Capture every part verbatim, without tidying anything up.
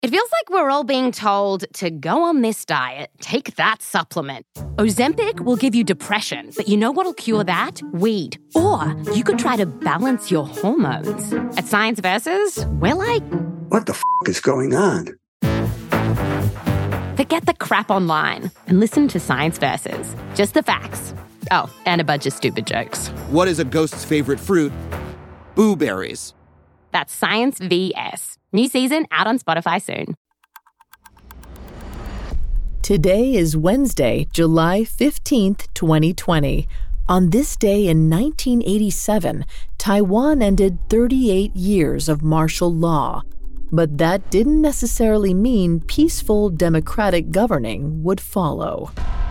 It feels like we're all being told to go on this diet, take that supplement. Ozempic will give you depression, but you know what'll cure that? Weed. Or you could try to balance your hormones. At Science Versus, we're like... What the f*** is going on? Forget the crap online and listen to Science Versus. Just the facts. Oh, and a bunch of stupid jokes. What is a ghost's favorite fruit? Blueberries. That's Science V S. New season out on Spotify soon. Today is Wednesday, July fifteenth, twenty twenty. On this day in nineteen eighty-seven, Taiwan ended thirty-eight years of martial law. But that didn't necessarily mean peaceful democratic governing would follow.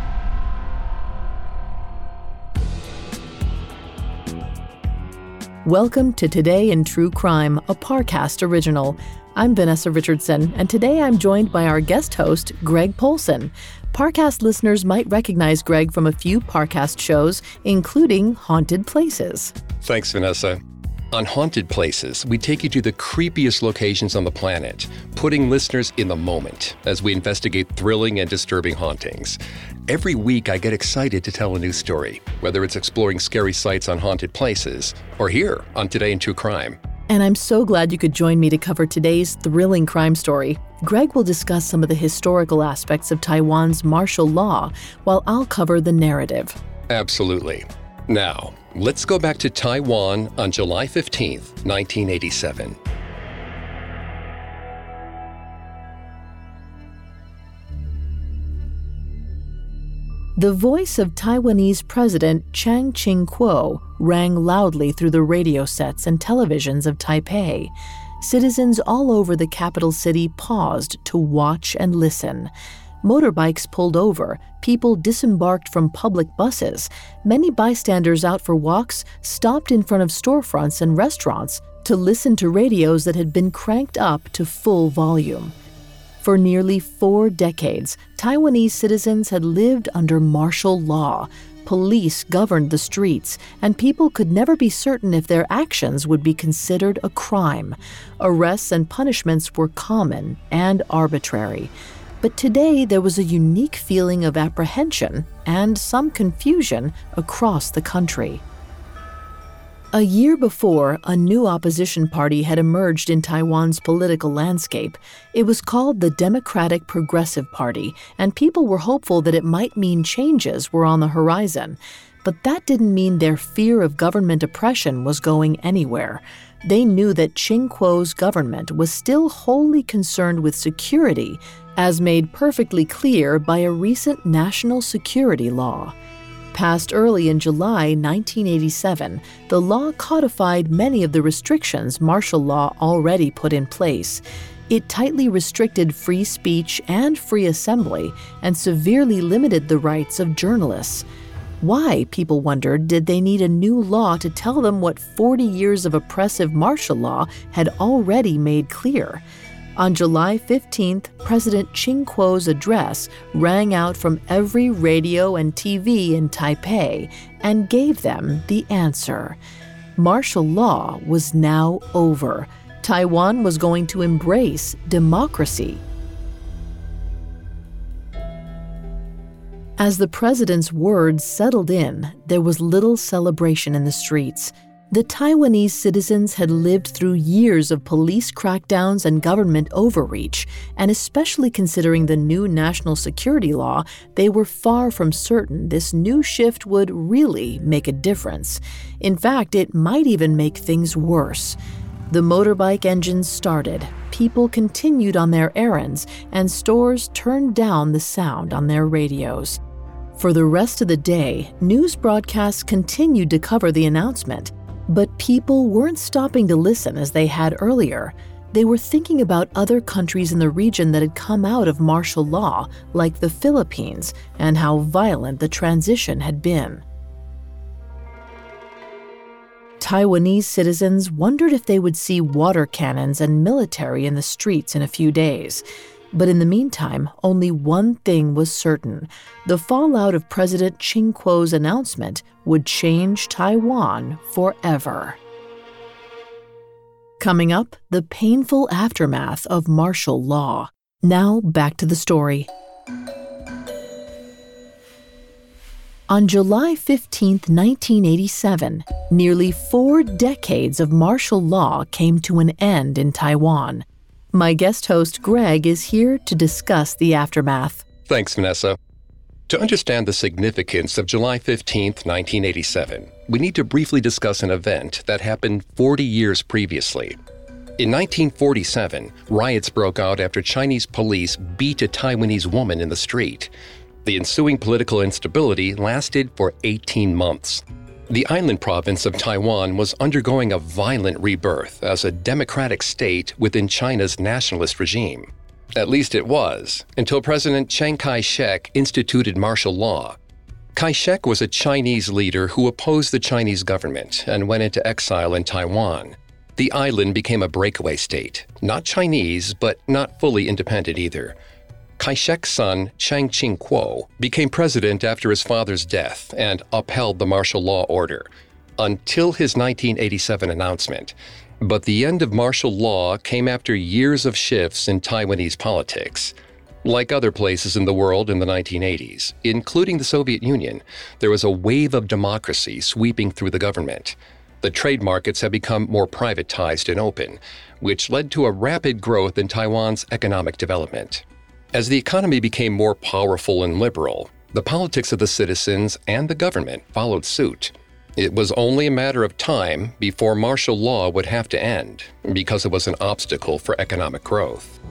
Welcome to Today in True Crime, a Parcast original. I'm Vanessa Richardson, and today I'm joined by our guest host, Greg Polcyn. Parcast listeners might recognize Greg from a few Parcast shows, including Haunted Places. Thanks, Vanessa. On Haunted Places, we take you to the creepiest locations on the planet, putting listeners in the moment as we investigate thrilling and disturbing hauntings. Every week, I get excited to tell a new story, whether it's exploring scary sites on Haunted Places or here on Today in True Crime. And I'm so glad you could join me to cover today's thrilling crime story. Greg will discuss some of the historical aspects of Taiwan's martial law, while I'll cover the narrative. Absolutely. Now, let's go back to Taiwan on July fifteenth, nineteen eighty-seven. The voice of Taiwanese President Chiang Ching-kuo rang loudly through the radio sets and televisions of Taipei. Citizens all over the capital city paused to watch and listen. Motorbikes pulled over, people disembarked from public buses. Many bystanders out for walks stopped in front of storefronts and restaurants to listen to radios that had been cranked up to full volume. For nearly four decades, Taiwanese citizens had lived under martial law. Police governed the streets, and people could never be certain if their actions would be considered a crime. Arrests and punishments were common and arbitrary. But today, there was a unique feeling of apprehension and some confusion across the country. A year before, a new opposition party had emerged in Taiwan's political landscape. It was called the Democratic Progressive Party, and people were hopeful that it might mean changes were on the horizon. But that didn't mean their fear of government oppression was going anywhere. They knew that Ching-kuo's government was still wholly concerned with security, as made perfectly clear by a recent national security law. Passed early in July nineteen eighty-seven, the law codified many of the restrictions martial law already put in place. It tightly restricted free speech and free assembly and severely limited the rights of journalists. Why, people wondered, did they need a new law to tell them what forty years of oppressive martial law had already made clear? On July fifteenth, President Ching-kuo's address rang out from every radio and T V in Taipei and gave them the answer. Martial law was now over. Taiwan was going to embrace democracy. As the president's words settled in, there was little celebration in the streets. The Taiwanese citizens had lived through years of police crackdowns and government overreach, and especially considering the new national security law, they were far from certain this new shift would really make a difference. In fact, it might even make things worse. The motorbike engines started, people continued on their errands, and stores turned down the sound on their radios. For the rest of the day, news broadcasts continued to cover the announcement. But people weren't stopping to listen as they had earlier. They were thinking about other countries in the region that had come out of martial law, like the Philippines, and how violent the transition had been. Taiwanese citizens wondered if they would see water cannons and military in the streets in a few days. But in the meantime, only one thing was certain. The fallout of President Ching-kuo's announcement would change Taiwan forever. Coming up, the painful aftermath of martial law. Now, back to the story. On July fifteenth, nineteen eighty-seven, nearly four decades of martial law came to an end in Taiwan. My guest host, Greg, is here to discuss the aftermath. Thanks, Vanessa. To understand the significance of July fifteenth, nineteen eighty-seven, we need to briefly discuss an event that happened forty years previously. In nineteen forty-seven, riots broke out after Chinese police beat a Taiwanese woman in the street. The ensuing political instability lasted for eighteen months. The island province of Taiwan was undergoing a violent rebirth as a democratic state within China's nationalist regime. At least it was, until President Chiang Kai-shek instituted martial law. Kai-shek was a Chinese leader who opposed the Chinese government and went into exile in Taiwan. The island became a breakaway state, not Chinese, but not fully independent either. Kai-shek's son, Chiang Ching-kuo, became president after his father's death and upheld the martial law order, until his nineteen eighty-seven announcement. But the end of martial law came after years of shifts in Taiwanese politics. Like other places in the world in the nineteen eighties, including the Soviet Union, there was a wave of democracy sweeping through the government. The trade markets have become more privatized and open, which led to a rapid growth in Taiwan's economic development. As the economy became more powerful and liberal, the politics of the citizens and the government followed suit. It was only a matter of time before martial law would have to end, because it was an obstacle for economic growth.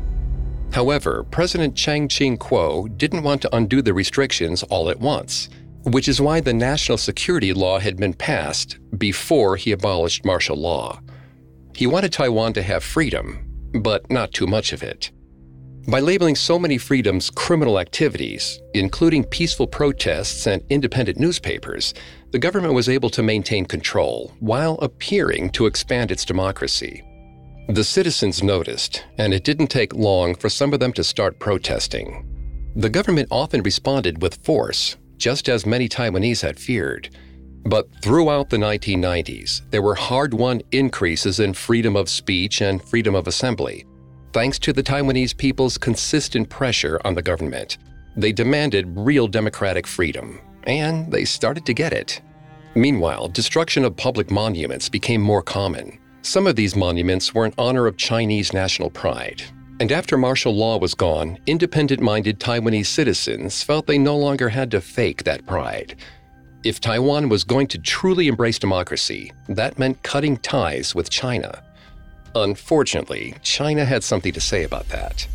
However, President Chiang Ching-kuo didn't want to undo the restrictions all at once, which is why the national security law had been passed before he abolished martial law. He wanted Taiwan to have freedom, but not too much of it. By labeling so many freedoms criminal activities, including peaceful protests and independent newspapers, the government was able to maintain control while appearing to expand its democracy. The citizens noticed, and it didn't take long for some of them to start protesting. The government often responded with force, just as many Taiwanese had feared. But throughout the nineteen nineties, there were hard-won increases in freedom of speech and freedom of assembly. Thanks to the Taiwanese people's consistent pressure on the government, they demanded real democratic freedom, and they started to get it. Meanwhile, destruction of public monuments became more common. Some of these monuments were in honor of Chinese national pride. And after martial law was gone, independent-minded Taiwanese citizens felt they no longer had to fake that pride. If Taiwan was going to truly embrace democracy, that meant cutting ties with China. Unfortunately, China had something to say about that.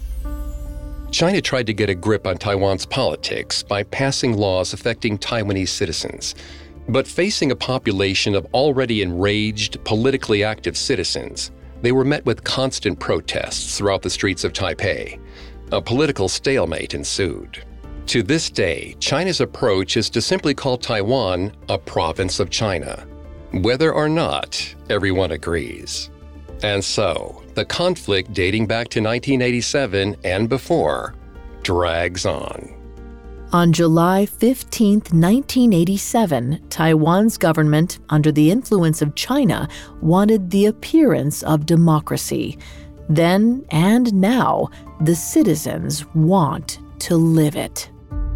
China tried to get a grip on Taiwan's politics by passing laws affecting Taiwanese citizens. But facing a population of already enraged, politically active citizens, they were met with constant protests throughout the streets of Taipei. A political stalemate ensued. To this day, China's approach is to simply call Taiwan a province of China, whether or not everyone agrees. And so, the conflict dating back to nineteen eighty-seven and before drags on. On July fifteenth, nineteen eighty-seven, Taiwan's government, under the influence of China, wanted the appearance of democracy. Then and now, the citizens want to live it.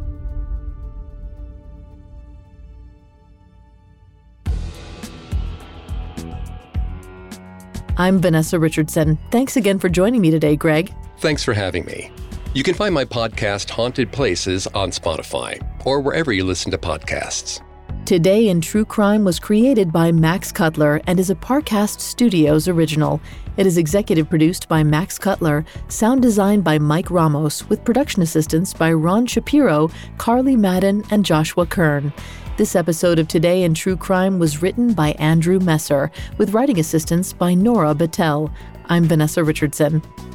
I'm Vanessa Richardson. Thanks again for joining me today, Greg. Thanks for having me. You can find my podcast, Haunted Places, on Spotify or wherever you listen to podcasts. Today in True Crime was created by Max Cutler and is a Parcast Studios original. It is executive produced by Max Cutler, sound designed by Mike Ramos, with production assistance by Ron Shapiro, Carly Madden, and Joshua Kern. This episode of Today in True Crime was written by Andrew Messer, with writing assistance by Nora Battelle. I'm Vanessa Richardson.